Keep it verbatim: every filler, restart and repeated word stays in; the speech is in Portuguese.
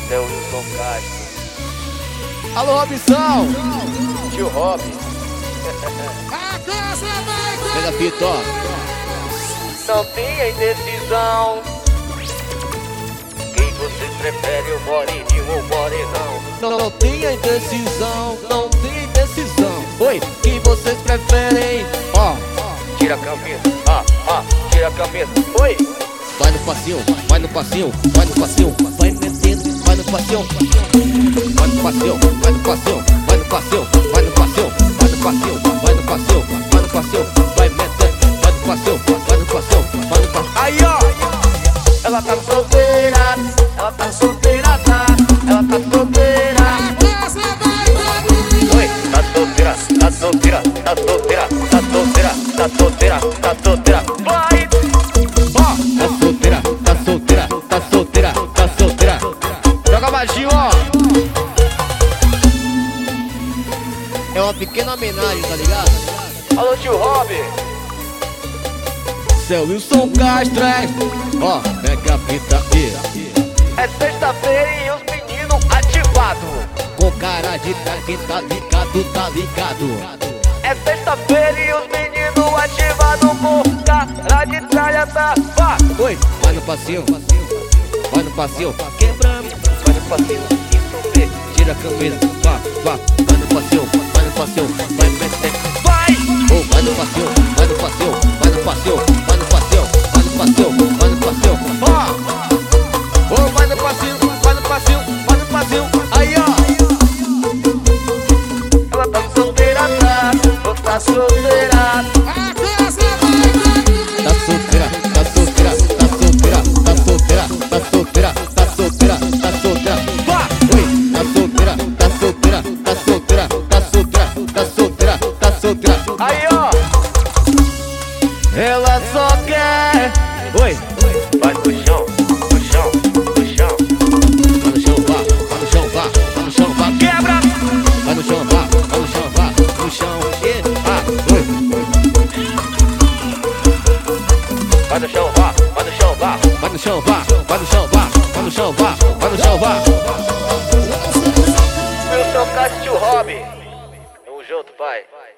é o Wilson Castro. Alô, Robson! Tio Rob. Pega a fita, ó. Não tenha indecisão. Quem você prefere, o moreninho ou o morenão? Não, não tenha indecisão, não tenha indecisão. Oi, quem vocês preferem? Ó, Tira a camisa, ah, ah, tira a camisa. Oi, vai no passinho, vai no passinho, vai no passinho, vai metendo, vai no passinho. Vai no passinho, vai no passinho, vai no passinho, vai no passinho, vai no passinho, vai no passinho, vai no passinho, vai metendo, vai no passinho, vai no passinho, vai no passinho. Aí, ó! ela tá solteira, ela tá solteira, tá? Ela tá solteira. Oi, tá solteira, tá solteira, tá solteira, tá solteira, tá solteira, tá solteira. Vai! Ó, tá solteira, tá solteira, tá solteira, tá solteira. Joga baixinho, ó. É uma pequena homenagem, tá ligado? Alô, tio Rob. Seu Wilson Castro, é? Ó, pega a fita aí. É sexta-feira e os meninos ativados. Com cara de tá, quem tá ligado, tá ligado. É sexta-feira e os meninos ativados. Com cara de tralha, tá? Vá! Oi, vai no passinho, vai no passinho, quebrando. Vai no passinho, isso vê. Tira a camisa, vá, vá. Vai no passinho, vai no passinho, vai meter. Vai! Oh, vai no passinho, vai no passinho, vai no passinho, vai no passinho, vai no passinho, vai no passinho. Ó! Oh, vai no passinho, vai no passinho, vai no passinho. Aí, ó! Ela tá solteira, tá? Ou tá solteira? Tá solteira, tá solteira, tá solteira, tá solteira, tá solteira, tá solteira, tá solteira. Vá! Oi! Tá solteira, tá solteira, tá solteira, tá solteira, tá solteira, tá solteira. Aí, ó! Ela só quer. Oi! Vai no chão, no chão, no chão. Vai no chão, vá, vai no chão, vá, vai no chão, vá, Quebra! vai no chão, vá, vai no chão, vá, no chão, e vá, oi! Vai no chão, vá, vai no chão, vá. Vai no chão, vá, vai no chão, vá, vai no chão, vá, vai no chão, vá. Wilson Castro, tio Rob. Tamo junto, pai.